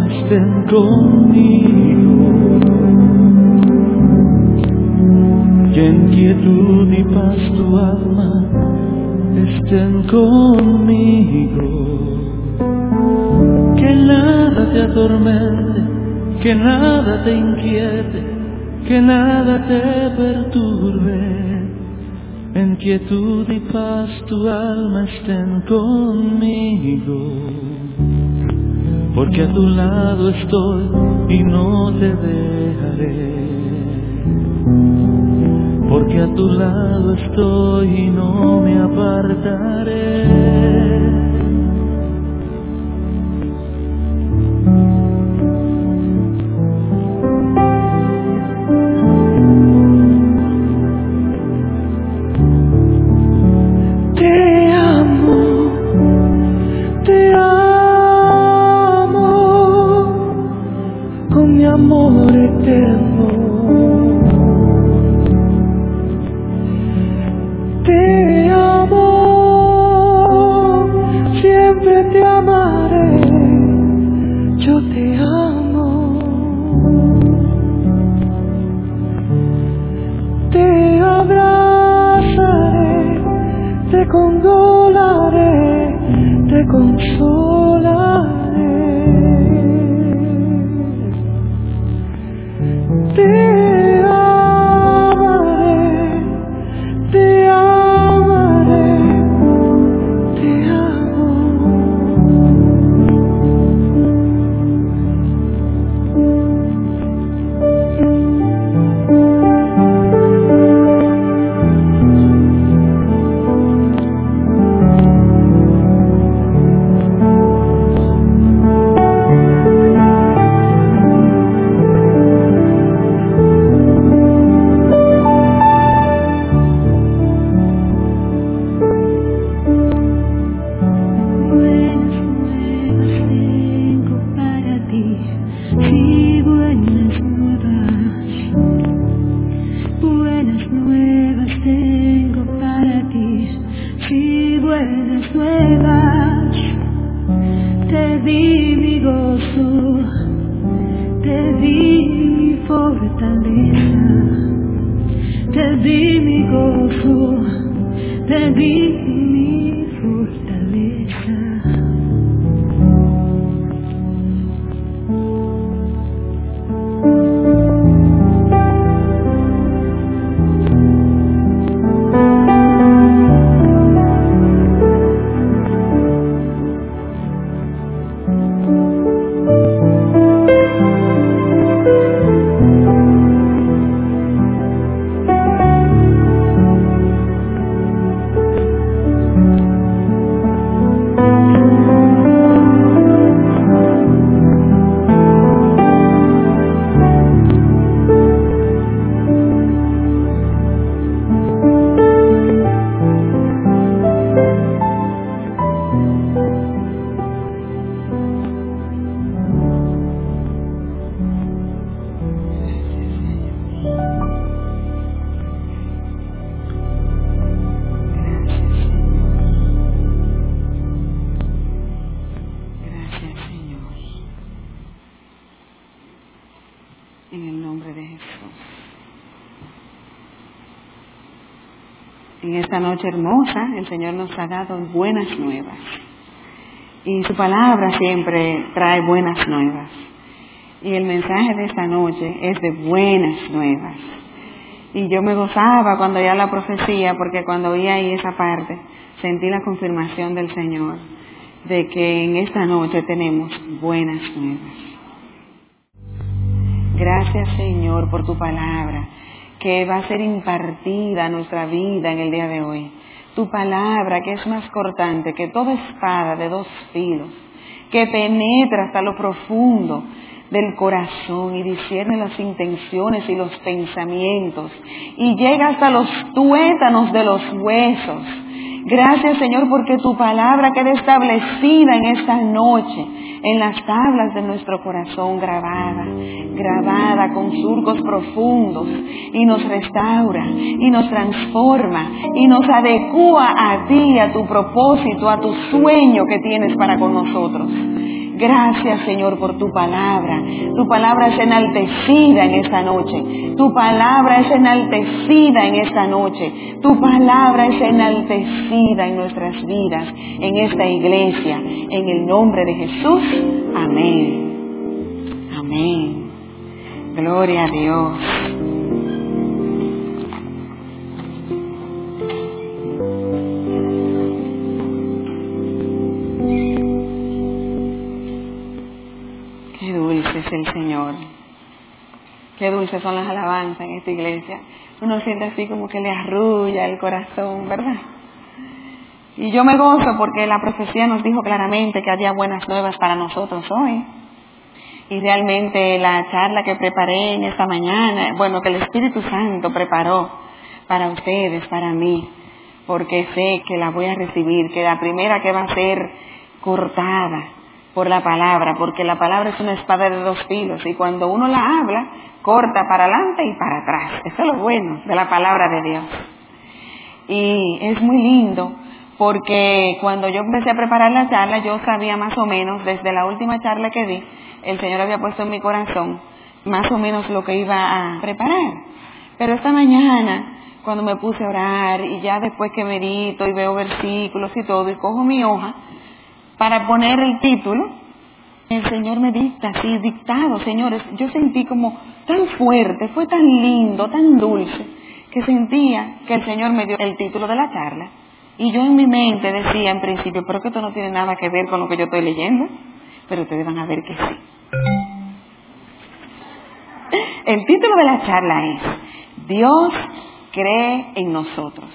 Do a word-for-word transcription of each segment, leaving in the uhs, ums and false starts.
estén conmigo, que en quietud y paz tu alma estén conmigo, que nada te atormente, que nada te inquiete, que nada te perturbe. En quietud y paz tu alma estén conmigo, porque a tu lado estoy y no te dejaré, porque a tu lado estoy y no me apartaré. Amor eterno, te amo, siempre te amaré, yo te amo, te abrazaré, te consolaré, te consolaré. Te amaré, te amaré, te amo. En esta noche hermosa, el Señor nos ha dado buenas nuevas. Y su palabra siempre trae buenas nuevas. Y el mensaje de esta noche es de buenas nuevas. Y yo me gozaba cuando oía la profecía, porque cuando oía ahí esa parte, sentí la confirmación del Señor de que en esta noche tenemos buenas nuevas. Gracias, Señor, por tu palabra, que va a ser impartida a nuestra vida en el día de hoy. Tu palabra, que es más cortante que toda espada de dos filos, que penetra hasta lo profundo del corazón y discierne las intenciones y los pensamientos y llega hasta los tuétanos de los huesos. Gracias, Señor, porque tu palabra queda establecida en esta noche en las tablas de nuestro corazón, grabada, grabada con surcos profundos, y nos restaura, y nos transforma, y nos adecúa a ti, a tu propósito, a tu sueño que tienes para con nosotros. Gracias, Señor, por tu palabra. Tu palabra es enaltecida en esta noche. Tu palabra es enaltecida en esta noche. Tu palabra es enaltecida en nuestras vidas, en esta iglesia. En el nombre de Jesús. Amén. Amén. Gloria a Dios. Qué dulce es el Señor. Qué dulces son las alabanzas en esta iglesia. Uno siente así como que le arrulla el corazón, ¿verdad? Y yo me gozo porque la profecía nos dijo claramente que había buenas nuevas para nosotros hoy. Y realmente la charla que preparé en esta mañana, bueno, que el Espíritu Santo preparó para ustedes, para mí, porque sé que la voy a recibir, que la primera que va a ser cortada por la palabra, porque la palabra es una espada de dos filos y cuando uno la habla, corta para adelante y para atrás. Eso es lo bueno de la palabra de Dios. Y es muy lindo porque cuando yo empecé a preparar la charla, yo sabía más o menos, desde la última charla que di, el Señor había puesto en mi corazón más o menos lo que iba a preparar. Pero esta mañana, cuando me puse a orar y ya después que medito y veo versículos y todo, y cojo mi hoja para poner el título, el Señor me dicta, así, dictado, señores. Yo sentí como tan fuerte, fue tan lindo, tan dulce, que sentía que el Señor me dio el título de la charla. Y yo en mi mente decía en principio, pero que esto no tiene nada que ver con lo que yo estoy leyendo. Pero ustedes van a ver que sí. El título de la charla es Dios cree en nosotros.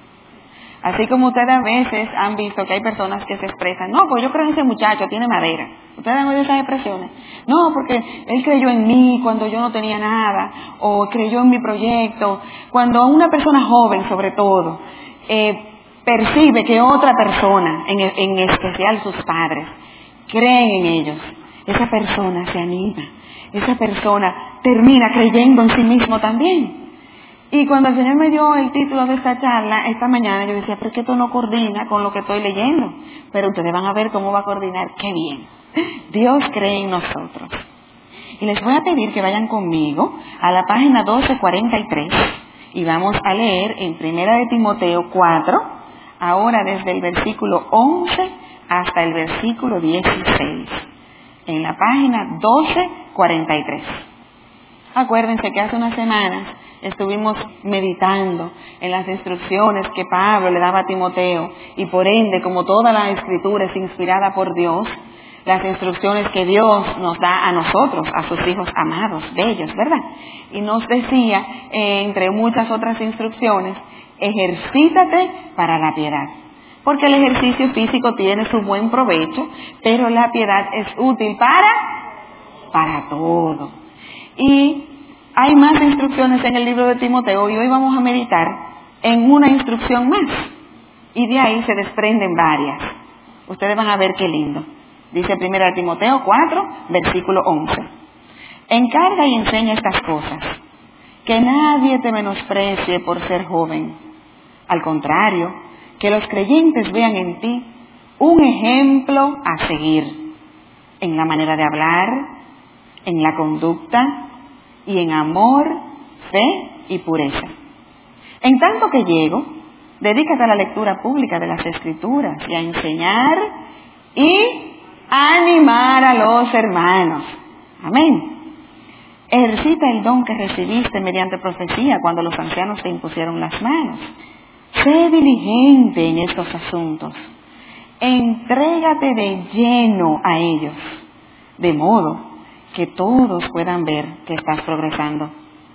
Así como ustedes a veces han visto que hay personas que se expresan, no, pues yo creo en ese muchacho, tiene madera. Ustedes han oído esas expresiones. No, porque él creyó en mí cuando yo no tenía nada, o creyó en mi proyecto. Cuando una persona joven, sobre todo, eh, percibe que otra persona, en, en especial sus padres, creen en ellos, esa persona se anima, esa persona termina creyendo en sí mismo también. Y cuando el Señor me dio el título de esta charla, esta mañana yo decía, pero es que esto no coordina con lo que estoy leyendo. Pero ustedes van a ver cómo va a coordinar, qué bien. Dios cree en nosotros. Y les voy a pedir que vayan conmigo a la página doce cuarenta y tres y vamos a leer en Primera de Timoteo cuatro, ahora desde el versículo once hasta el versículo dieciséis. En la página doce cuarenta y tres. Acuérdense que hace unas semanas estuvimos meditando en las instrucciones que Pablo le daba a Timoteo y por ende, como toda la Escritura es inspirada por Dios, las instrucciones que Dios nos da a nosotros, a sus hijos amados, bellos, ¿verdad? Y nos decía, eh, entre muchas otras instrucciones, ejercítate para la piedad. Porque el ejercicio físico tiene su buen provecho, pero la piedad es útil para, para todo. Y hay más instrucciones en el libro de Timoteo y hoy vamos a meditar en una instrucción más. Y de ahí se desprenden varias. Ustedes van a ver qué lindo. Dice primero Timoteo cuatro, versículo once. Encarga y enseña estas cosas. Que nadie te menosprecie por ser joven. Al contrario, que los creyentes vean en ti un ejemplo a seguir. En la manera de hablar, en la conducta, y en amor, fe y pureza. En tanto que llego, dedícate a la lectura pública de las Escrituras y a enseñar y animar a los hermanos. Amén. Ejercita el don que recibiste mediante profecía cuando los ancianos te impusieron las manos. Sé diligente en estos asuntos. Entrégate de lleno a ellos, de modo que todos puedan ver que estás progresando.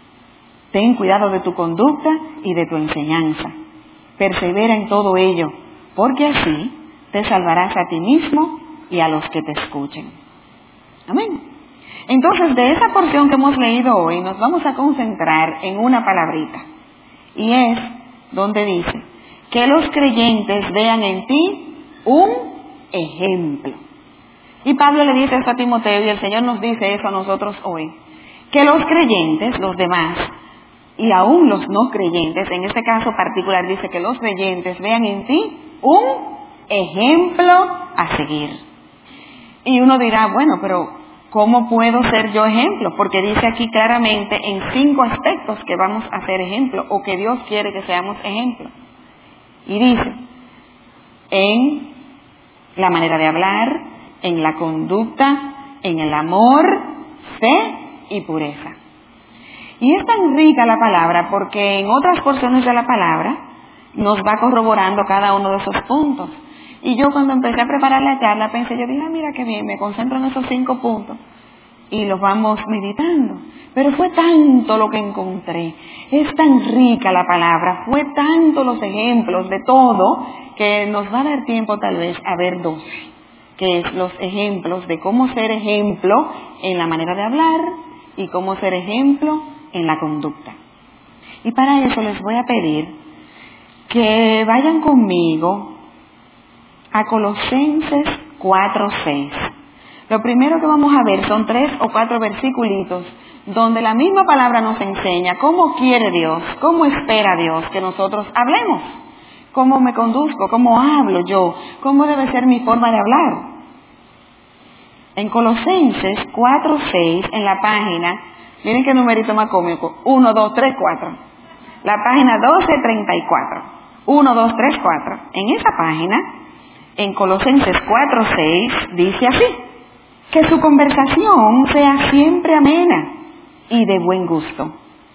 Ten cuidado de tu conducta y de tu enseñanza. Persevera en todo ello, porque así te salvarás a ti mismo y a los que te escuchen. Amén. Entonces, de esa porción que hemos leído hoy, nos vamos a concentrar en una palabrita. Y es donde dice, que los creyentes vean en ti un ejemplo. Y Pablo le dice esto a Timoteo y el Señor nos dice eso a nosotros hoy. Que los creyentes, los demás, y aún los no creyentes, en este caso particular dice que los creyentes vean en ti un ejemplo a seguir. Y uno dirá, bueno, pero ¿cómo puedo ser yo ejemplo? Porque dice aquí claramente en cinco aspectos que vamos a ser ejemplo o que Dios quiere que seamos ejemplo. Y dice, en la manera de hablar, en la conducta, en el amor, fe y pureza. Y es tan rica la palabra porque en otras porciones de la palabra nos va corroborando cada uno de esos puntos. Y yo cuando empecé a preparar la charla pensé, yo dije, ah, mira qué bien, me concentro en esos cinco puntos y los vamos meditando. Pero fue tanto lo que encontré, es tan rica la palabra, fue tanto los ejemplos de todo que nos va a dar tiempo tal vez a ver dos, que es los ejemplos de cómo ser ejemplo en la manera de hablar y cómo ser ejemplo en la conducta. Y para eso les voy a pedir que vayan conmigo a Colosenses cuatro seis. Lo primero que vamos a ver son tres o cuatro versículos donde la misma palabra nos enseña cómo quiere Dios, cómo espera Dios que nosotros hablemos, cómo me conduzco, cómo hablo yo, cómo debe ser mi forma de hablar. En Colosenses cuatro seis, en la página, miren qué numerito más cómico, uno, dos, tres, cuatro. La página doce treinta y cuatro. uno, dos, tres, cuatro. En esa página, en Colosenses cuatro seis, dice así: que su conversación sea siempre amena y de buen gusto.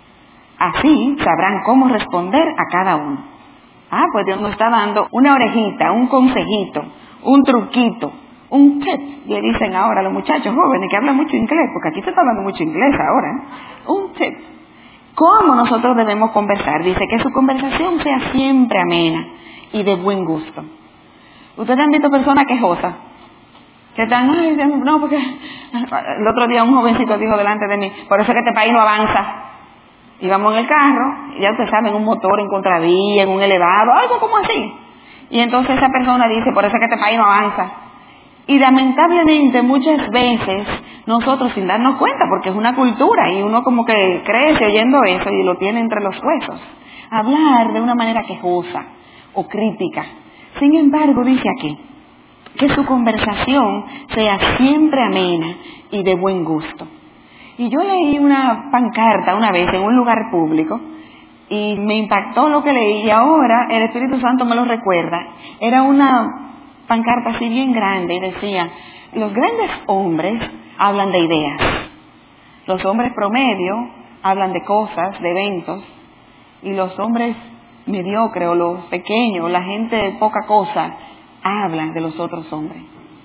Así sabrán cómo responder a cada uno. Ah, pues Dios nos está dando una orejita, un consejito, un truquito, un tip, le dicen ahora a los muchachos jóvenes que hablan mucho inglés, porque aquí se está hablando mucho inglés ahora, ¿eh? Un tip. ¿Cómo nosotros debemos conversar? Dice que su conversación sea siempre amena y de buen gusto. ¿Ustedes han visto personas quejosas? Que están, ay, no, porque el otro día un jovencito dijo delante de mí, por eso es que este país no avanza. Íbamos en el carro, y ya ustedes saben, un motor en contravía, en un elevado, algo como así. Y entonces esa persona dice, por eso es que este país no avanza. Y lamentablemente muchas veces nosotros sin darnos cuenta, porque es una cultura y uno como que crece oyendo eso y lo tiene entre los huesos, hablar de una manera quejosa o crítica. Sin embargo, dice aquí, que su conversación sea siempre amena y de buen gusto. Y yo leí una pancarta una vez en un lugar público y me impactó lo que leí y ahora el Espíritu Santo me lo recuerda. Era una pancarta así bien grande y decía, los grandes hombres hablan de ideas, los hombres promedio hablan de cosas, de eventos, y los hombres mediocres o los pequeños, la gente de poca cosa, hablan de los otros hombres.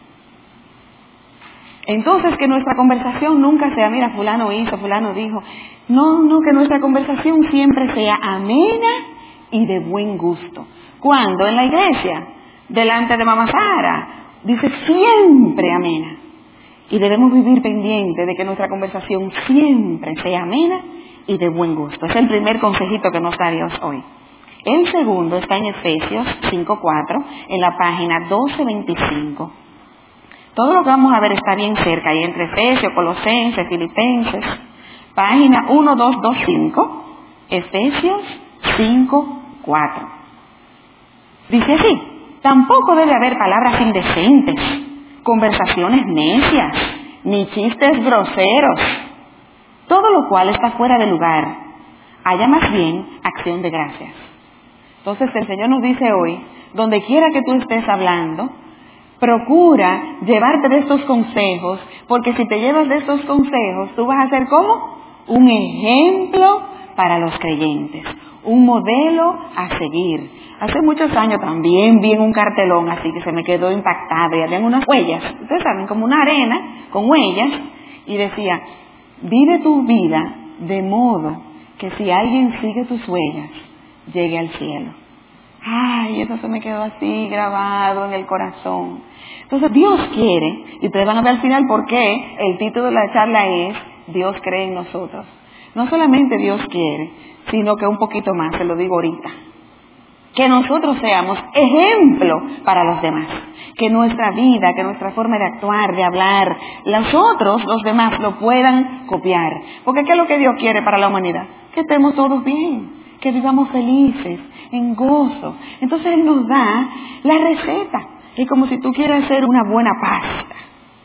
Entonces que nuestra conversación nunca sea, mira, fulano hizo, fulano dijo. No, no, que nuestra conversación siempre sea amena y de buen gusto. ¿Cuándo? En la iglesia, delante de Mamá Sara, dice siempre amena. Y debemos vivir pendientes de que nuestra conversación siempre sea amena y de buen gusto. Es el primer consejito que nos da Dios hoy. El segundo está en Efesios cinco cuatro, en la página doce veinticinco. Todo lo que vamos a ver está bien cerca, ahí entre Efesios, Colosenses, Filipenses. Página uno dos dos cinco, Efesios cinco cuatro. Dice así, tampoco debe haber palabras indecentes, conversaciones necias, ni chistes groseros, todo lo cual está fuera de lugar. Haya más bien acción de gracias. Entonces el Señor nos dice hoy, donde quiera que tú estés hablando, procura llevarte de estos consejos, porque si te llevas de estos consejos, tú vas a ser como un ejemplo para los creyentes, un modelo a seguir. Hace muchos años también vi en un cartelón así que se me quedó impactado y habían unas huellas, ustedes saben, como una arena con huellas, y decía, vive tu vida de modo que si alguien sigue tus huellas, llegue al cielo. Ay, eso se me quedó así grabado en el corazón. Entonces Dios quiere, y ustedes van a ver al final por qué el título de la charla es Dios cree en nosotros. No solamente Dios quiere, sino que un poquito más, se lo digo ahorita. Que nosotros seamos ejemplo para los demás. Que nuestra vida, que nuestra forma de actuar, de hablar, los otros, los demás, lo puedan copiar. Porque ¿qué es lo que Dios quiere para la humanidad? Que estemos todos bien, que vivamos felices, en gozo. Entonces Él nos da la receta. Es como si tú quieres hacer una buena pasta.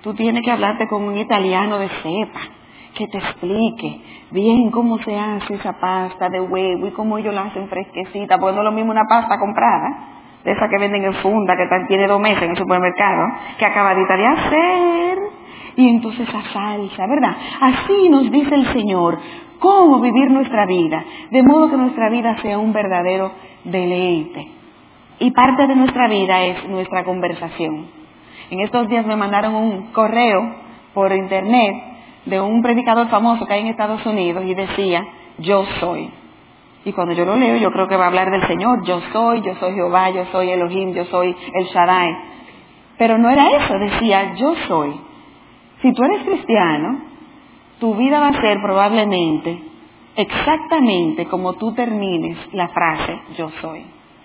Tú tienes que hablarte con un italiano de cepa, que te explique bien cómo se hace esa pasta de huevo y cómo ellos la hacen fresquecita, porque no es lo mismo una pasta comprada, de esa que venden en funda, que tiene dos meses en el supermercado, que acabadita de hacer, y entonces esa salsa, ¿verdad? Así nos dice el Señor cómo vivir nuestra vida, de modo que nuestra vida sea un verdadero deleite. Y parte de nuestra vida es nuestra conversación. En estos días me mandaron un correo por internet de un predicador famoso que hay en Estados Unidos y decía, yo soy. Y cuando yo lo leo, yo creo que va a hablar del Señor. Yo soy, yo soy Jehová, yo soy Elohim, yo soy el Shaddai. Pero no era eso, decía, yo soy. Si tú eres cristiano, tu vida va a ser probablemente exactamente como tú termines la frase, yo soy.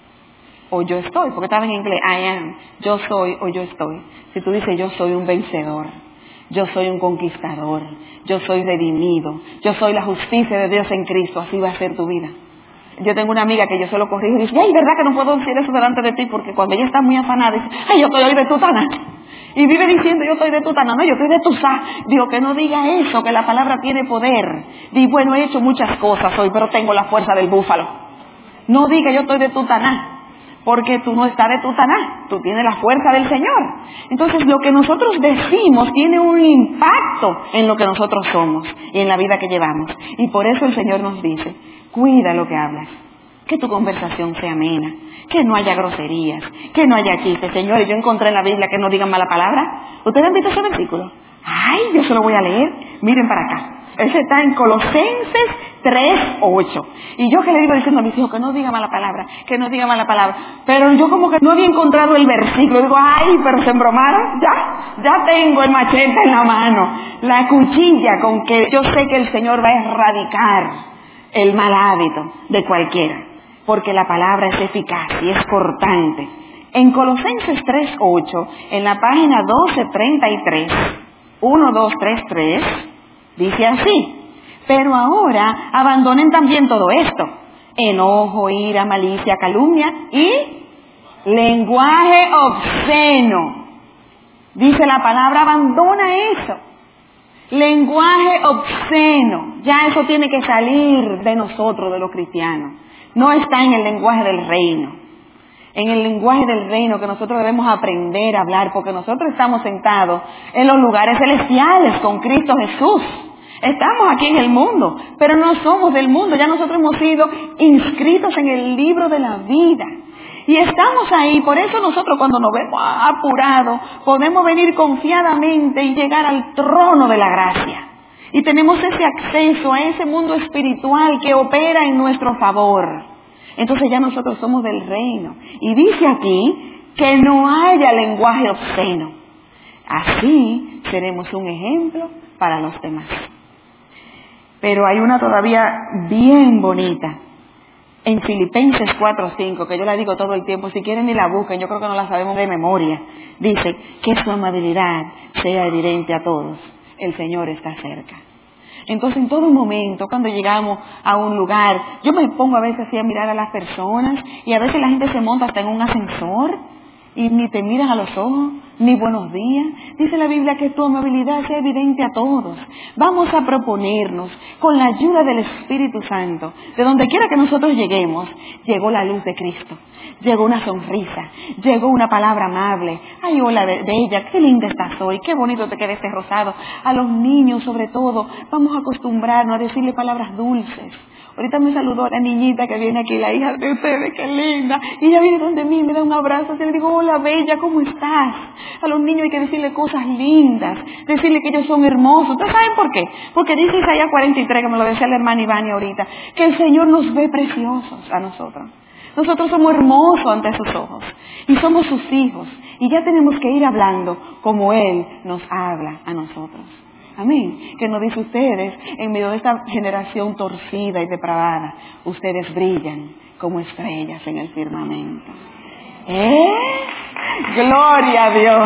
O yo estoy, porque estaba en inglés, I am, yo soy o yo estoy. Si tú dices, yo soy un vencedor, yo soy un conquistador, yo soy redimido, yo soy la justicia de Dios en Cristo, así va a ser tu vida. Yo tengo una amiga que yo se lo corrijo y dice, ay, ¿verdad que no puedo decir eso delante de ti? Porque cuando ella está muy afanada, dice, ay, yo estoy hoy de tutana. Y vive diciendo, yo estoy de tutana. No, yo estoy de tusá. Digo, que no diga eso, que la palabra tiene poder. Di, bueno, he hecho muchas cosas hoy, pero tengo la fuerza del búfalo. No diga, yo estoy de tutaná. Porque tú no estás de tutaná, tú tienes la fuerza del Señor. Entonces lo que nosotros decimos tiene un impacto en lo que nosotros somos y en la vida que llevamos. Y por eso el Señor nos dice, cuida lo que hablas, que tu conversación sea amena, que no haya groserías, que no haya chistes. Señores, yo encontré en la Biblia que no digan mala palabra. ¿Ustedes han visto ese versículo? Ay, yo se lo voy a leer. Miren para acá. Ese está en Colosenses tres ocho. Y yo que le digo diciendo a mis hijos que no diga mala palabra, que no diga mala palabra. Pero yo como que no había encontrado el versículo. Digo, ay, pero se embromaron. Ya, ya tengo el machete en la mano. La cuchilla con que yo sé que el Señor va a erradicar el mal hábito de cualquiera. Porque la palabra es eficaz y es cortante. En Colosenses tres ocho, en la página doce treinta y tres, uno, dos, tres, tres, dice así, pero ahora abandonen también todo esto, enojo, ira, malicia, calumnia y lenguaje obsceno. Dice la palabra, abandona eso. Lenguaje obsceno, ya eso tiene que salir de nosotros, de los cristianos. No está en el lenguaje del reino. En el lenguaje del reino que nosotros debemos aprender a hablar, porque nosotros estamos sentados en los lugares celestiales con Cristo Jesús. Estamos aquí en el mundo, pero no somos del mundo. Ya nosotros hemos sido inscritos en el libro de la vida. Y estamos ahí, por eso nosotros cuando nos vemos apurados, podemos venir confiadamente y llegar al trono de la gracia. Y tenemos ese acceso a ese mundo espiritual que opera en nuestro favor. Entonces ya nosotros somos del reino. Y dice aquí que no haya lenguaje obsceno. Así seremos un ejemplo para los demás. Pero hay una todavía bien bonita. En Filipenses cuatro cinco, que yo la digo todo el tiempo, si quieren ni la busquen, yo creo que no la sabemos de memoria. Dice, que su amabilidad sea evidente a todos. El Señor está cerca. Entonces, en todo momento, cuando llegamos a un lugar, yo me pongo a veces así a mirar a las personas y a veces la gente se monta hasta en un ascensor y ni te miran a los ojos, ni buenos días. Dice la Biblia que tu amabilidad sea evidente a todos. Vamos a proponernos, con la ayuda del Espíritu Santo, de donde quiera que nosotros lleguemos, llegó la luz de Cristo, llegó una sonrisa, llegó una palabra amable. Ay, hola bella, qué linda estás hoy, qué bonito te queda este rosado. A los niños, sobre todo, vamos a acostumbrarnos a decirle palabras dulces. Ahorita me saludó la niñita que viene aquí, la hija de ustedes, qué linda. Y ella viene donde mí, me da un abrazo, y le digo, hola bella, ¿cómo estás? A los niños hay que decirle cosas lindas, decirle que ellos son hermosos. ¿Ustedes saben por qué? Porque dice Isaías cuarenta y tres, que me lo decía la hermana Ivani ahorita, que el Señor nos ve preciosos a nosotros. Nosotros somos hermosos ante sus ojos y somos sus hijos. Y ya tenemos que ir hablando como Él nos habla a nosotros. Amén. Que nos dice ustedes, en medio de esta generación torcida y depravada, ustedes brillan como estrellas en el firmamento. ¿Eh? Gloria a Dios.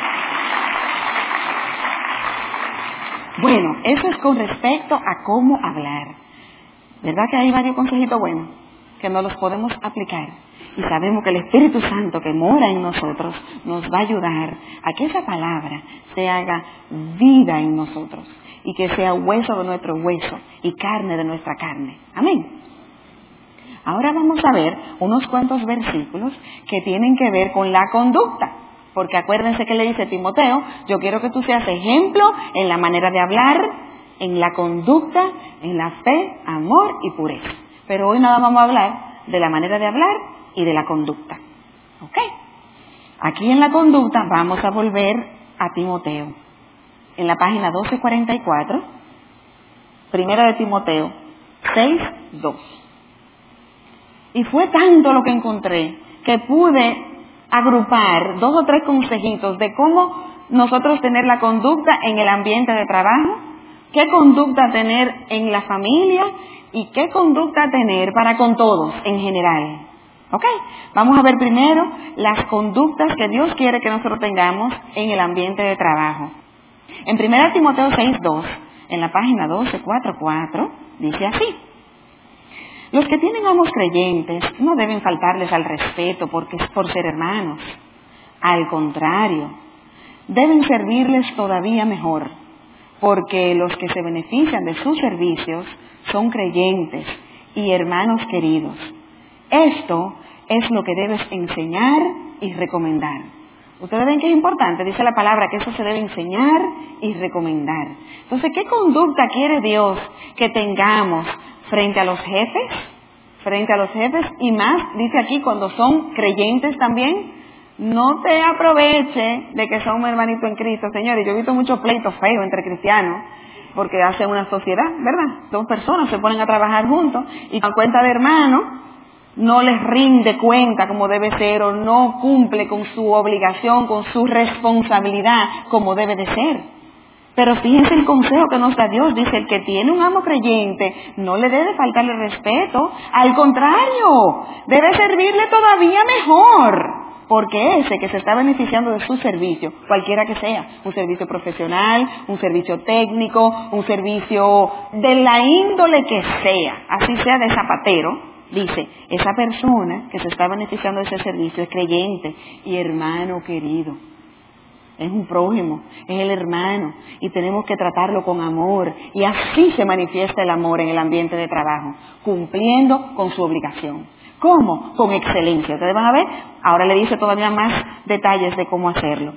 Bueno, eso es con respecto a cómo hablar. ¿Verdad que hay varios consejitos buenos? que no los podemos aplicar. Y sabemos que el Espíritu Santo que mora en nosotros nos va a ayudar a que esa palabra se haga vida en nosotros y que sea hueso de nuestro hueso y carne de nuestra carne. Amén. Ahora vamos a ver unos cuantos versículos que tienen que ver con la conducta. Porque acuérdense que le dice Timoteo, yo quiero que tú seas ejemplo en la manera de hablar, en la conducta, en la fe, amor y pureza. Pero hoy nada vamos a hablar de la manera de hablar y de la conducta. ¿Ok? Aquí en la conducta vamos a volver a Timoteo. En la página doce cuarenta y cuatro, primera de Timoteo seis, dos. Y fue tanto lo que encontré que pude agrupar dos o tres consejitos de cómo nosotros tener la conducta en el ambiente de trabajo, qué conducta tener en la familia y qué conducta tener para con todos en general. ¿Ok? Vamos a ver primero las conductas que Dios quiere que nosotros tengamos en el ambiente de trabajo. En primera Timoteo seis, dos, en la página doce cuarenta y cuatro, dice así: los que tienen amos creyentes no deben faltarles al respeto porque es por ser hermanos. Al contrario, deben servirles todavía mejor, porque los que se benefician de sus servicios son creyentes y hermanos queridos. Esto es lo que debes enseñar y recomendar. Ustedes ven que es importante, dice la palabra, que eso se debe enseñar y recomendar. Entonces, ¿qué conducta quiere Dios que tengamos frente a los jefes? Frente a los jefes y más, dice aquí, cuando son creyentes también. No te aproveche de que son un hermanito en Cristo, señores. Yo he visto muchos pleitos feos entre cristianos porque hacen una sociedad, ¿verdad? Dos personas se ponen a trabajar juntos y con cuenta de hermano no les rinde cuenta como debe ser o no cumple con su obligación, con su responsabilidad como debe de ser. Pero fíjense el consejo que nos da Dios. Dice, el que tiene un amo creyente no le debe faltarle respeto. Al contrario, debe servirle todavía mejor. Porque ese que se está beneficiando de su servicio, cualquiera que sea, un servicio profesional, un servicio técnico, un servicio de la índole que sea, así sea de zapatero, dice, esa persona que se está beneficiando de ese servicio es creyente y hermano querido. Es un prójimo, es el hermano y tenemos que tratarlo con amor y así se manifiesta el amor en el ambiente de trabajo, cumpliendo con su obligación. ¿Cómo? Con excelencia. Ustedes van a ver, ahora le dice todavía más detalles de cómo hacerlo.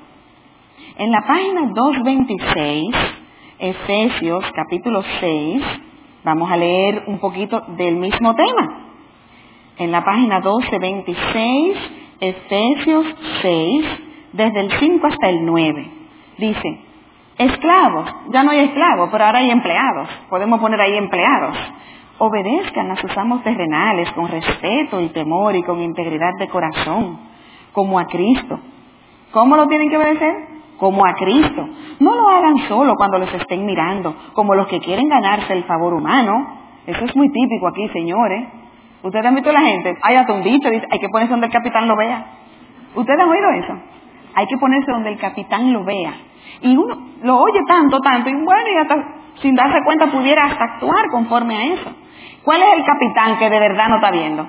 En la página doscientos veintiséis, Efesios capítulo seis, vamos a leer un poquito del mismo tema. En la página doscientos veintiséis, Efesios seis, desde el cinco hasta el nueve, dice, esclavos, ya no hay esclavos, pero ahora hay empleados, podemos poner ahí empleados. Obedezcan a sus amos terrenales con respeto y temor y con integridad de corazón, como a Cristo. ¿Cómo lo tienen que obedecer? Como a Cristo. No lo hagan solo cuando los estén mirando, como los que quieren ganarse el favor humano. Eso es muy típico aquí, señores. Ustedes han visto a la gente, hay hasta un dicho, dice, hay que ponerse donde el capitán lo vea. ¿Ustedes han oído eso? Hay que ponerse donde el capitán lo vea. Y uno lo oye tanto, tanto, y bueno, y hasta sin darse cuenta pudiera hasta actuar conforme a eso. ¿Cuál es el capitán que de verdad no está viendo?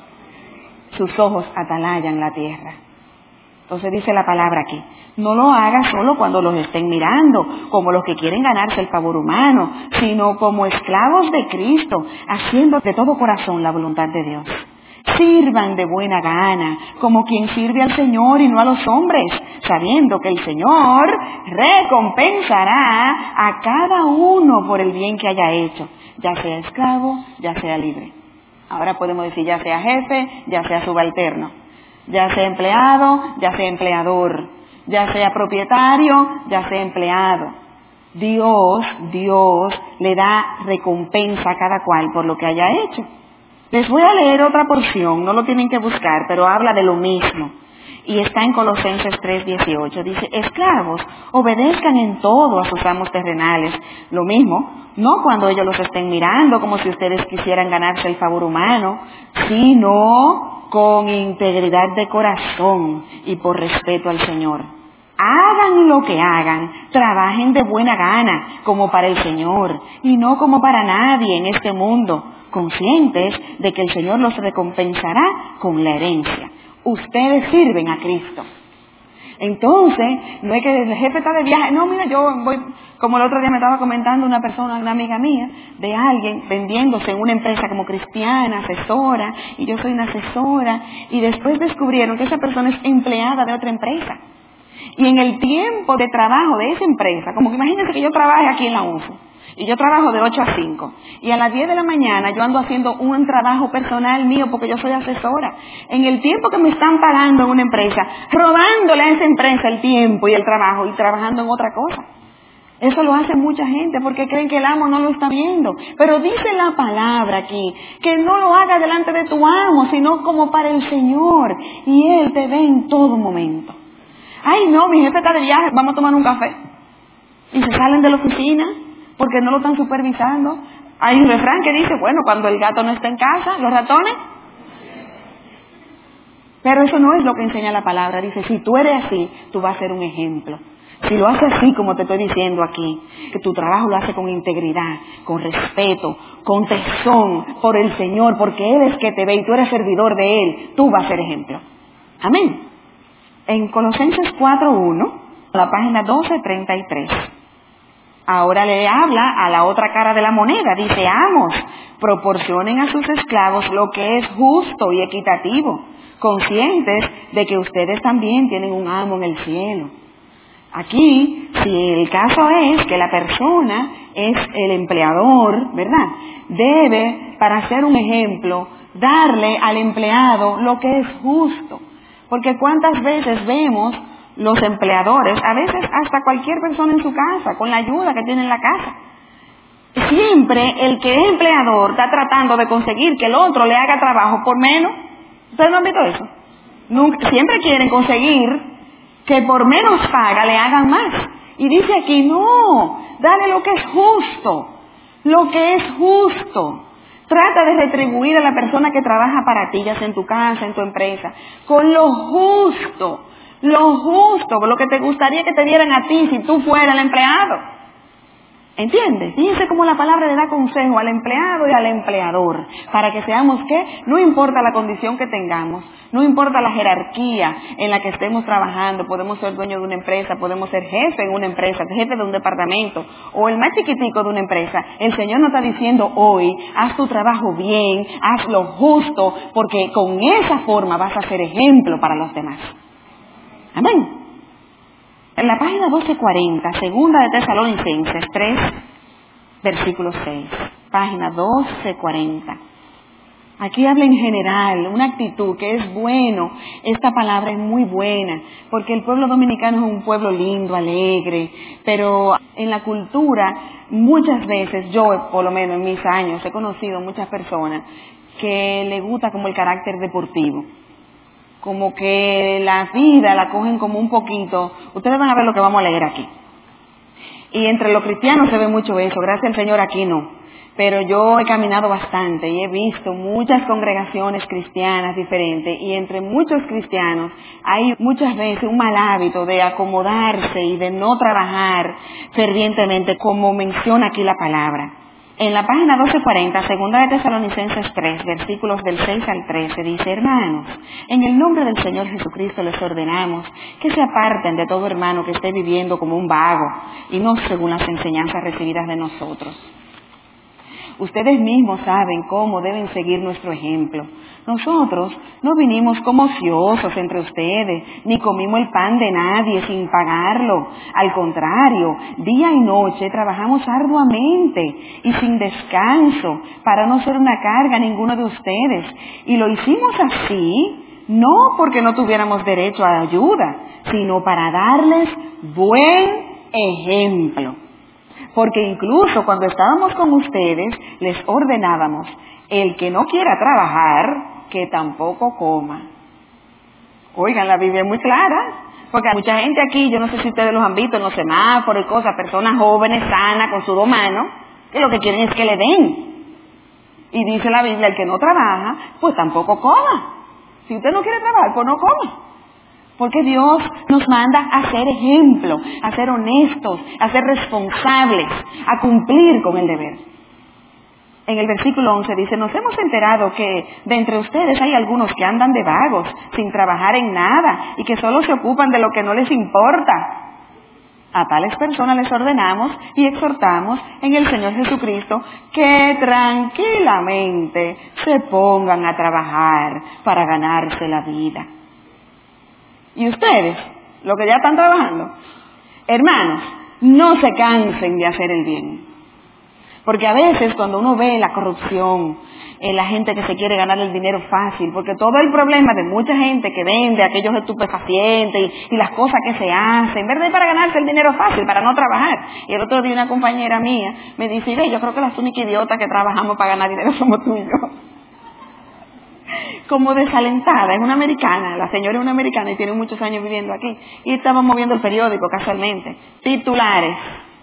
Sus ojos atalayan la tierra. Entonces dice la palabra aquí, no lo haga solo cuando los estén mirando, como los que quieren ganarse el favor humano, sino como esclavos de Cristo, haciendo de todo corazón la voluntad de Dios. Sirvan de buena gana, como quien sirve al Señor y no a los hombres, sabiendo que el Señor recompensará a cada uno por el bien que haya hecho, ya sea esclavo, ya sea libre. Ahora podemos decir ya sea jefe, ya sea subalterno, ya sea empleado, ya sea empleador, ya sea propietario, ya sea empleado. Dios, Dios le da recompensa a cada cual por lo que haya hecho. Les voy a leer otra porción, no lo tienen que buscar, pero habla de lo mismo. Y está en Colosenses tres dieciocho. Dice, esclavos, obedezcan en todo a sus amos terrenales. Lo mismo, no cuando ellos los estén mirando como si ustedes quisieran ganarse el favor humano, sino con integridad de corazón y por respeto al Señor. Hagan lo que hagan, trabajen de buena gana, como para el Señor, y no como para nadie en este mundo, conscientes de que el Señor los recompensará con la herencia. Ustedes sirven a Cristo. Entonces, no es que el jefe está de viaje, no, mira, yo voy, como el otro día me estaba comentando una persona, una amiga mía, de alguien vendiéndose en una empresa como cristiana, asesora, y yo soy una asesora, y después descubrieron que esa persona es empleada de otra empresa. Y en el tiempo de trabajo de esa empresa, como que imagínense que yo trabaje aquí en la U N S U, y yo trabajo de ocho a cinco, y a las diez de la mañana yo ando haciendo un trabajo personal mío porque yo soy asesora. En el tiempo que me están pagando en una empresa, robándole a esa empresa el tiempo y el trabajo y trabajando en otra cosa. Eso lo hace mucha gente porque creen que el amo no lo está viendo. Pero dice la palabra aquí, que no lo hagas delante de tu amo, sino como para el Señor, y Él te ve en todo momento. Ay, no, mi jefe está de viaje, vamos a tomar un café. Y se salen de la oficina porque no lo están supervisando. Hay un refrán que dice, bueno, cuando el gato no está en casa, los ratones. Pero eso no es lo que enseña la palabra. Dice, si tú eres así, tú vas a ser un ejemplo. Si lo haces así, como te estoy diciendo aquí, que tu trabajo lo hace con integridad, con respeto, con tesón por el Señor, porque Él es que te ve y tú eres servidor de Él, tú vas a ser ejemplo. Amén. En Colosenses cuatro uno, la página doce treinta y tres. Ahora le habla a la otra cara de la moneda. Dice, amos, proporcionen a sus esclavos lo que es justo y equitativo, conscientes de que ustedes también tienen un amo en el cielo. Aquí, si el caso es que la persona es el empleador, ¿verdad? Debe, para ser un ejemplo, darle al empleado lo que es justo. Porque cuántas veces vemos los empleadores, a veces hasta cualquier persona en su casa, con la ayuda que tiene en la casa. Siempre el que es empleador está tratando de conseguir que el otro le haga trabajo por menos. ¿Ustedes no han visto eso? Nunca, siempre quieren conseguir que por menos paga le hagan más. Y dice aquí, no, dale lo que es justo, lo que es justo. Trata de retribuir a la persona que trabaja para ti, ya sea en tu casa, en tu empresa, con lo justo. Lo justo, lo que te gustaría que te dieran a ti si tú fueras el empleado. ¿Entiendes? Fíjense cómo la palabra le da consejo al empleado y al empleador, para que seamos que, no importa la condición que tengamos, no importa la jerarquía en la que estemos trabajando, podemos ser dueños de una empresa, podemos ser jefe en una empresa, jefe de un departamento, o el más chiquitico de una empresa. El Señor nos está diciendo hoy, haz tu trabajo bien, haz lo justo, porque con esa forma vas a ser ejemplo para los demás. Amén. En la página doce cuarenta, segunda de Tesalonicenses tres, versículo seis. Página doce cuarenta. Aquí habla en general, una actitud que es bueno. Esta palabra es muy buena, porque el pueblo dominicano es un pueblo lindo, alegre, pero en la cultura muchas veces, yo por lo menos en mis años he conocido muchas personas que le gusta como el carácter deportivo. Como que la vida la cogen como un poquito. Ustedes van a ver lo que vamos a leer aquí. Y entre los cristianos se ve mucho eso. Gracias al Señor aquí no. Pero yo he caminado bastante y he visto muchas congregaciones cristianas diferentes. Y entre muchos cristianos hay muchas veces un mal hábito de acomodarse y de no trabajar fervientemente, como menciona aquí la palabra. En la página doce cuarenta, segunda de Tesalonicenses tres, versículos del seis al trece, dice, hermanos, en el nombre del Señor Jesucristo les ordenamos que se aparten de todo hermano que esté viviendo como un vago y no según las enseñanzas recibidas de nosotros. Ustedes mismos saben cómo deben seguir nuestro ejemplo. Nosotros no vinimos como ociosos entre ustedes, ni comimos el pan de nadie sin pagarlo. Al contrario, día y noche trabajamos arduamente y sin descanso para no ser una carga a ninguno de ustedes. Y lo hicimos así, no porque no tuviéramos derecho a ayuda, sino para darles buen ejemplo. Porque incluso cuando estábamos con ustedes, les ordenábamos, el que no quiera trabajar, que tampoco coma. Oigan, la Biblia es muy clara, porque hay mucha gente aquí, yo no sé si ustedes los han visto en los semáforos y cosas, personas jóvenes, sanas, con sus dos manos, que lo que quieren es que le den. Y dice la Biblia, el que no trabaja, pues tampoco coma. Si usted no quiere trabajar, pues no coma. Porque Dios nos manda a ser ejemplo, a ser honestos, a ser responsables, a cumplir con el deber. En el versículo once dice, nos hemos enterado que de entre ustedes hay algunos que andan de vagos, sin trabajar en nada, y que solo se ocupan de lo que no les importa. A tales personas les ordenamos y exhortamos en el Señor Jesucristo que tranquilamente se pongan a trabajar para ganarse la vida. Y ustedes, los que ya están trabajando, hermanos, no se cansen de hacer el bien. Porque a veces cuando uno ve la corrupción, eh, la gente que se quiere ganar el dinero fácil, porque todo el problema de mucha gente que vende aquellos estupefacientes y, y las cosas que se hacen, ¿verdad? Para ganarse el dinero fácil, para no trabajar. Y el otro día una compañera mía me dice, yo creo que las únicas idiotas que trabajamos para ganar dinero somos tú y yo. Como desalentada, es una americana, la señora es una americana y tiene muchos años viviendo aquí. Y estábamos viendo el periódico casualmente, titulares.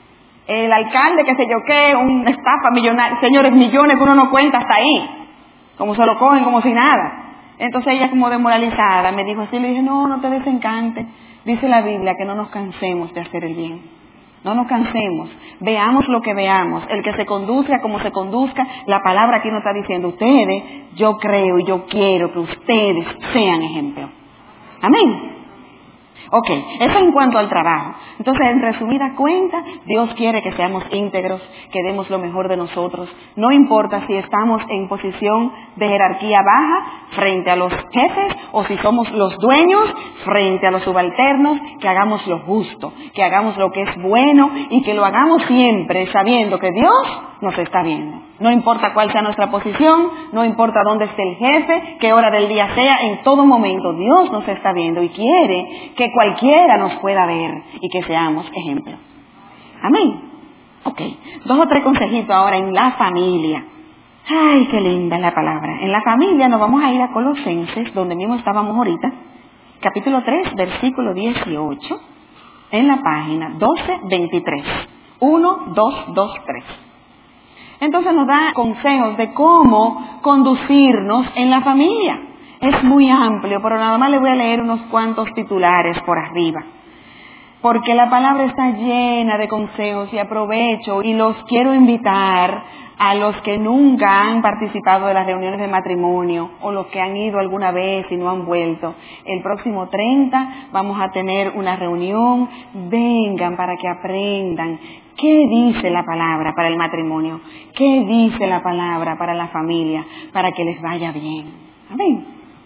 El alcalde, qué sé yo qué, una estafa millonaria, señores, millones que uno no cuenta hasta ahí, como se lo cogen como si nada. Entonces ella como desmoralizada me dijo así, le dije, no, no te desencante, dice la Biblia que no nos cansemos de hacer el bien, no nos cansemos, veamos lo que veamos, el que se conduzca como se conduzca, la palabra aquí nos está diciendo, ustedes, yo creo y yo quiero que ustedes sean ejemplo. Amén. Ok, eso en cuanto al trabajo. Entonces, en resumida cuenta, Dios quiere que seamos íntegros, que demos lo mejor de nosotros. No importa si estamos en posición de jerarquía baja frente a los jefes o si somos los dueños frente a los subalternos, que hagamos lo justo, que hagamos lo que es bueno y que lo hagamos siempre sabiendo que Dios nos está viendo. No importa cuál sea nuestra posición, no importa dónde esté el jefe, qué hora del día sea, en todo momento Dios nos está viendo y quiere que cualquiera nos pueda ver y que seamos ejemplo. Amén. Ok, dos o tres consejitos ahora en la familia. Ay, qué linda es la palabra. En la familia nos vamos a ir a Colosenses, donde mismo estábamos ahorita, capítulo tres, versículo dieciocho, en la página doce veintitrés. uno, dos, dos, tres. Entonces nos da consejos de cómo conducirnos en la familia. Es muy amplio, pero nada más le voy a leer unos cuantos titulares por arriba. Porque la palabra está llena de consejos y aprovecho y los quiero invitar a los que nunca han participado de las reuniones de matrimonio o los que han ido alguna vez y no han vuelto. El próximo treinta vamos a tener una reunión. Vengan para que aprendan. ¿Qué dice la palabra para el matrimonio? ¿Qué dice la palabra para la familia? Para que les vaya bien. Amén.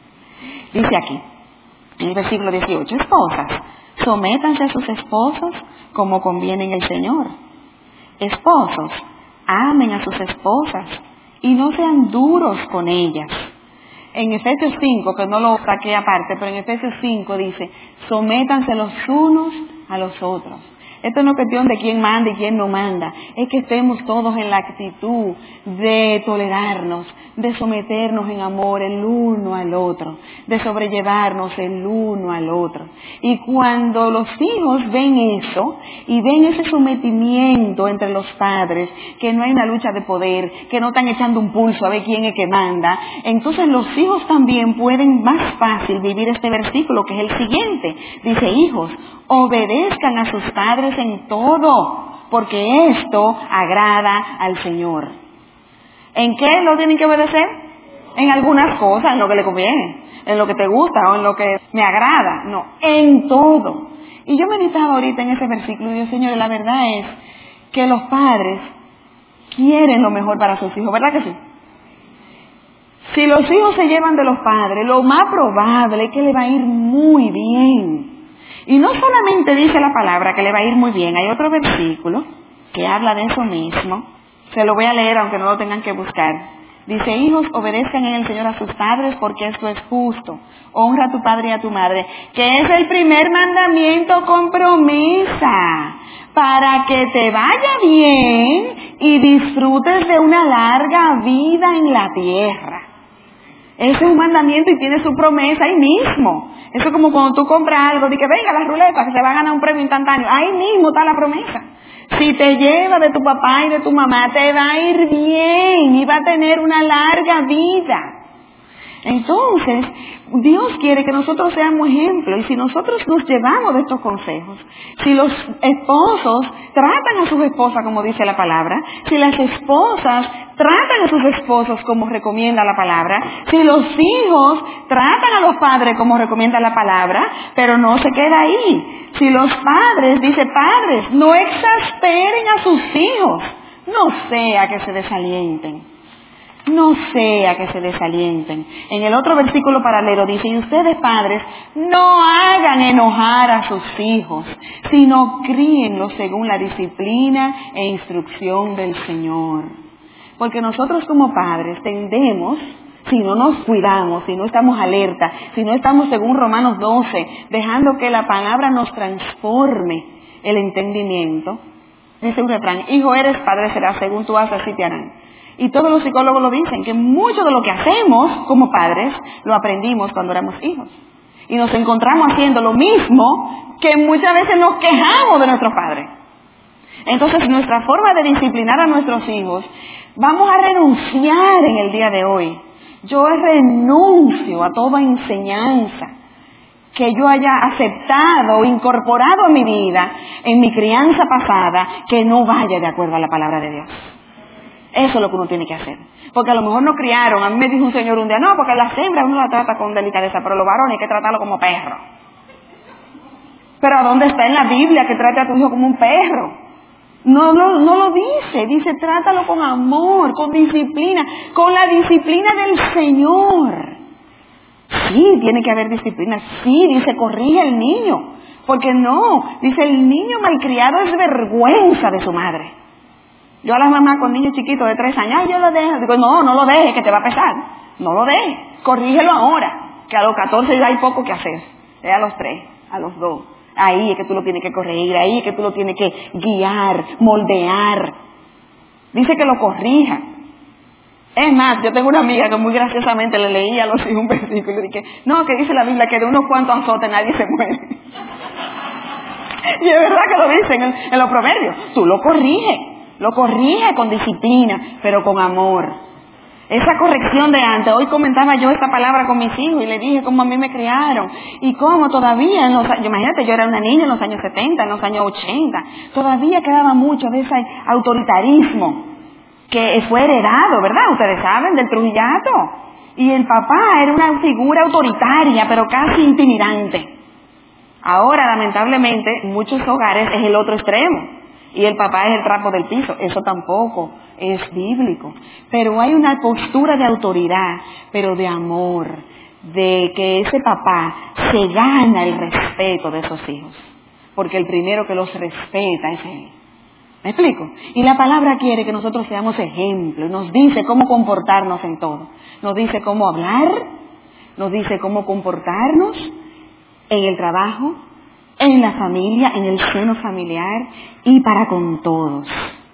Dice aquí, en el versículo dieciocho, esposas, sométanse a sus esposos como conviene en el Señor. Esposos, amen a sus esposas y no sean duros con ellas. En Efesios cinco, que no lo saqué aparte, pero en Efesios cinco dice, sométanse los unos a los otros. Esto no es cuestión de quién manda y quién no manda. Es que estemos todos en la actitud de tolerarnos, de someternos en amor el uno al otro, de sobrellevarnos el uno al otro. Y cuando los hijos ven eso y ven ese sometimiento entre los padres, que no hay una lucha de poder, que no están echando un pulso a ver quién es que manda, entonces los hijos también pueden más fácil vivir este versículo, que es el siguiente. Dice, hijos, obedezcan a sus padres en todo, porque esto agrada al Señor. ¿En qué lo tienen que obedecer? En algunas cosas, en lo que le conviene, en lo que te gusta o en lo que me agrada. No, en todo. Y yo meditaba ahorita en ese versículo y digo, Señor, la verdad es que los padres quieren lo mejor para sus hijos, ¿verdad que sí? Si los hijos se llevan de los padres, lo más probable es que le va a ir muy bien. Y no solamente dice la palabra que le va a ir muy bien, hay otro versículo que habla de eso mismo. Se lo voy a leer aunque no lo tengan que buscar. Dice, hijos, obedezcan en el Señor a sus padres porque esto es justo. Honra a tu padre y a tu madre, que es el primer mandamiento con promesa, para que te vaya bien y disfrutes de una larga vida en la tierra. Ese es un mandamiento y tiene su promesa ahí mismo. Eso es como cuando tú compras algo, de que venga la ruleta, que se va a ganar un premio instantáneo. Ahí mismo está la promesa. Si te lleva de tu papá y de tu mamá, te va a ir bien y va a tener una larga vida. Entonces, Dios quiere que nosotros seamos ejemplo, y si nosotros nos llevamos de estos consejos, si los esposos tratan a sus esposas como dice la palabra, si las esposas tratan a sus esposos como recomienda la palabra, si los hijos tratan a los padres como recomienda la palabra, pero no se queda ahí. Si los padres, dice padres, no exasperen a sus hijos, no sea que se desalienten. No sea que se desalienten. En el otro versículo paralelo dice, y ustedes padres, no hagan enojar a sus hijos, sino críenlos según la disciplina e instrucción del Señor. Porque nosotros como padres tendemos, si no nos cuidamos, si no estamos alerta, si no estamos según Romanos doce, dejando que la palabra nos transforme el entendimiento, dice un refrán, hijo eres, padre serás, según tú haces así te harán. Y todos los psicólogos lo dicen, que mucho de lo que hacemos como padres lo aprendimos cuando éramos hijos. Y nos encontramos haciendo lo mismo que muchas veces nos quejamos de nuestros padres. Entonces, nuestra forma de disciplinar a nuestros hijos, vamos a renunciar en el día de hoy. Yo renuncio a toda enseñanza que yo haya aceptado o incorporado a mi vida, en mi crianza pasada, que no vaya de acuerdo a la palabra de Dios. Eso es lo que uno tiene que hacer. Porque a lo mejor no criaron. A mí me dijo un señor un día, no, porque las hembras uno las trata con delicadeza, pero los varones hay que tratarlo como perro. Pero ¿a dónde está en la Biblia que trate a tu hijo como un perro? No, no, no lo dice. Dice, trátalo con amor, con disciplina, con la disciplina del Señor. Sí, tiene que haber disciplina. Sí, dice, corrige al niño. Porque no, dice, el niño malcriado es vergüenza de su madre. Yo a las mamás con niños chiquitos de tres años, ay, yo lo dejo. Digo, no, no lo dejes, que te va a pesar. No lo dejes, corrígelo ahora, que a los catorce ya hay poco que hacer. Es a los tres, a los dos. Ahí es que tú lo tienes que corregir, ahí es que tú lo tienes que guiar, moldear. Dice que lo corrija. Es más, yo tengo una amiga que muy graciosamente le leía a los hijos un versículo y dije, no, que dice la Biblia que de unos cuantos azotes nadie se muere. Y es verdad que lo dicen en, en los proverbios. Tú lo corriges. Lo corrige con disciplina, pero con amor. Esa corrección de antes, hoy comentaba yo esta palabra con mis hijos y le dije cómo a mí me criaron y cómo todavía, en los, imagínate, yo era una niña en los años setenta, en los años ochenta, todavía quedaba mucho de ese autoritarismo que fue heredado, ¿verdad? Ustedes saben, del Trujillato. Y el papá era una figura autoritaria, pero casi intimidante. Ahora, lamentablemente, en muchos hogares es el otro extremo. Y el papá es el trapo del piso. Eso tampoco es bíblico. Pero hay una postura de autoridad, pero de amor, de que ese papá se gana el respeto de esos hijos. Porque el primero que los respeta es él. ¿Me explico? Y la palabra quiere que nosotros seamos ejemplos. Nos dice cómo comportarnos en todo. Nos dice cómo hablar, nos dice cómo comportarnos en el trabajo, en la familia, en el seno familiar y para con todos.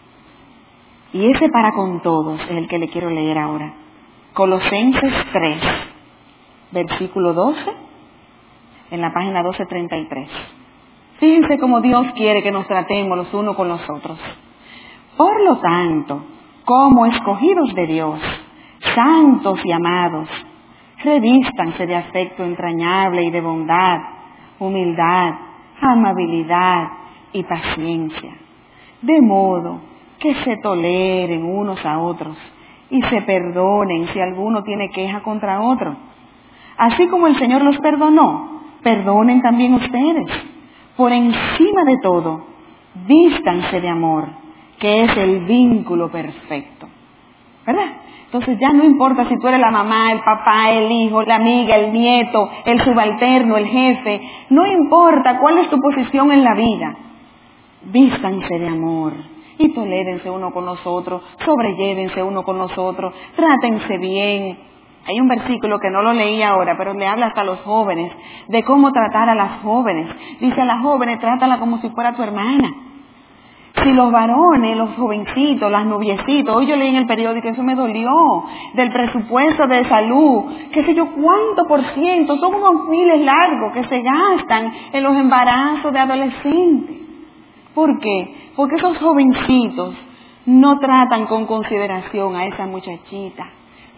Y ese para con todos es el que le quiero leer ahora. Colosenses tres, versículo doce, en la página doce treinta y tres. Fíjense cómo Dios quiere que nos tratemos los unos con los otros. Por lo tanto, como escogidos de Dios, santos y amados, revístanse de afecto entrañable y de bondad, humildad, amabilidad y paciencia, de modo que se toleren unos a otros y se perdonen si alguno tiene queja contra otro. Así como el Señor los perdonó, perdonen también ustedes. Por encima de todo, vístanse de amor, que es el vínculo perfecto. ¿Verdad? Entonces ya no importa si tú eres la mamá, el papá, el hijo, la amiga, el nieto, el subalterno, el jefe. No importa cuál es tu posición en la vida. Vístanse de amor y tolérense uno con los otros, sobrellévense uno con los otros, trátense bien. Hay un versículo que no lo leí ahora, pero le habla hasta a los jóvenes, de cómo tratar a las jóvenes. Dice a las jóvenes, trátala como si fuera tu hermana. Si los varones, los jovencitos, las noviecitos, hoy yo leí en el periódico, eso me dolió, del presupuesto de salud, qué sé yo cuánto por ciento, son unos miles largos que se gastan en los embarazos de adolescentes. ¿Por qué? Porque esos jovencitos no tratan con consideración a esa muchachita,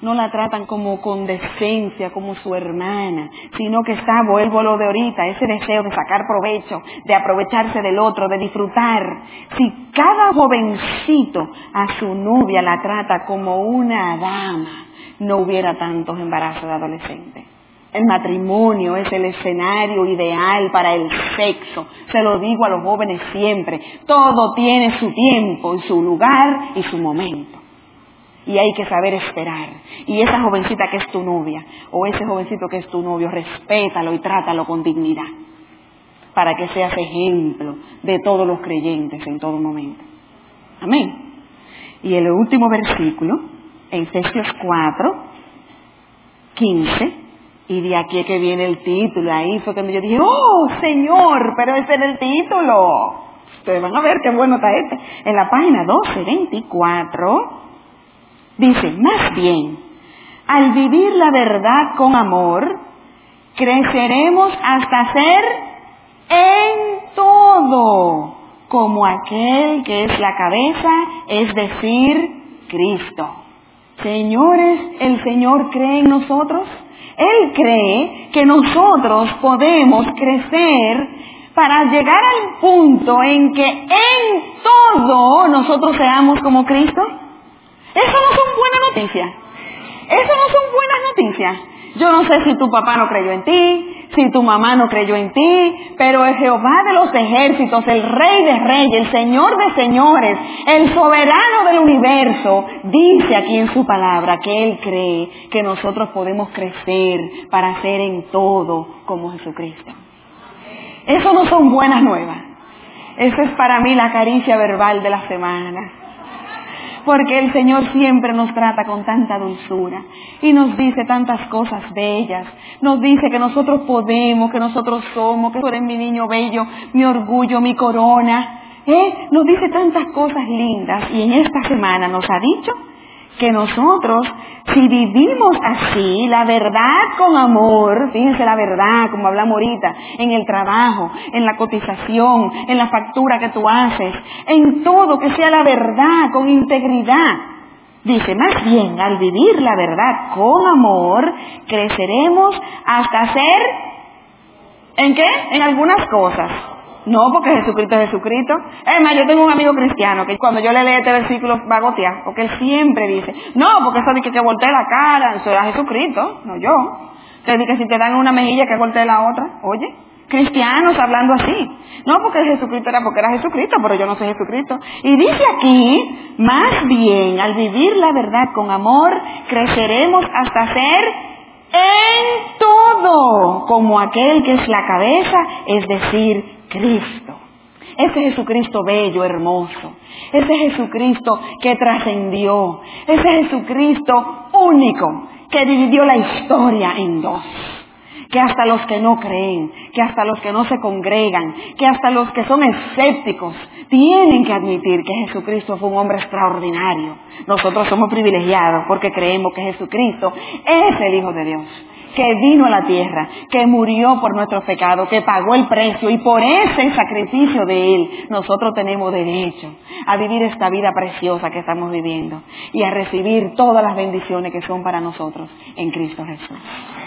no la tratan como con decencia, como su hermana, sino que está, vuelvo a lo de ahorita, ese deseo de sacar provecho, de aprovecharse del otro, de disfrutar. Si cada jovencito a su novia la trata como una dama, no hubiera tantos embarazos de adolescentes. El matrimonio es el escenario ideal para el sexo. Se lo digo a los jóvenes siempre. Todo tiene su tiempo y su lugar y su momento. Y hay que saber esperar. Y esa jovencita que es tu novia, o ese jovencito que es tu novio, respétalo y trátalo con dignidad, para que seas ejemplo de todos los creyentes en todo momento. Amén. Y el último versículo, Efesios cuatro, quince, y de aquí es que viene el título. Ahí fue cuando yo dije, ¡oh, Señor! Pero ese era el título. Ustedes van a ver qué bueno está este. En la página doce veinticuatro, dice, más bien, al vivir la verdad con amor, creceremos hasta ser en todo como aquel que es la cabeza, es decir, Cristo. Señores, ¿el Señor cree en nosotros? Él cree que nosotros podemos crecer para llegar al punto en que en todo nosotros seamos como Cristo. Eso no son buenas noticias. Eso no son buenas noticias. Yo no sé si tu papá no creyó en ti, si tu mamá no creyó en ti, pero el Jehová de los ejércitos, el Rey de reyes, el Señor de señores, el soberano del universo, dice aquí en su palabra que Él cree que nosotros podemos crecer para ser en todo como Jesucristo. Eso no son buenas nuevas. Eso es para mí la caricia verbal de la semana. Porque el Señor siempre nos trata con tanta dulzura y nos dice tantas cosas bellas. Nos dice que nosotros podemos, que nosotros somos, que tú eres mi niño bello, mi orgullo, mi corona. ¿Eh? Nos dice tantas cosas lindas y en esta semana nos ha dicho que nosotros, si vivimos así, la verdad con amor, fíjense la verdad, como hablamos ahorita, en el trabajo, en la cotización, en la factura que tú haces, en todo, que sea la verdad, con integridad. Dice, más bien, al vivir la verdad con amor, creceremos hasta ser, ¿en qué? En algunas cosas. No, porque Jesucristo es Jesucristo. Es más, yo tengo un amigo cristiano que cuando yo le leo este versículo va a gotear, porque él siempre dice, no, porque eso de que, que voltee la cara, eso era Jesucristo, no yo. Te dice que si te dan una mejilla que voltee la otra, oye, cristianos hablando así. No, porque Jesucristo era porque era Jesucristo, pero yo no soy Jesucristo. Y dice aquí, más bien, al vivir la verdad con amor, creceremos hasta ser en todo como aquel que es la cabeza, es decir, Cristo. Ese Jesucristo bello, hermoso. Ese Jesucristo que trascendió. Ese Jesucristo único que dividió la historia en dos. Que hasta los que no creen, que hasta los que no se congregan, que hasta los que son escépticos tienen que admitir que Jesucristo fue un hombre extraordinario. Nosotros somos privilegiados porque creemos que Jesucristo es el Hijo de Dios, que vino a la tierra, que murió por nuestros pecados, que pagó el precio, y por ese sacrificio de Él nosotros tenemos derecho a vivir esta vida preciosa que estamos viviendo y a recibir todas las bendiciones que son para nosotros en Cristo Jesús.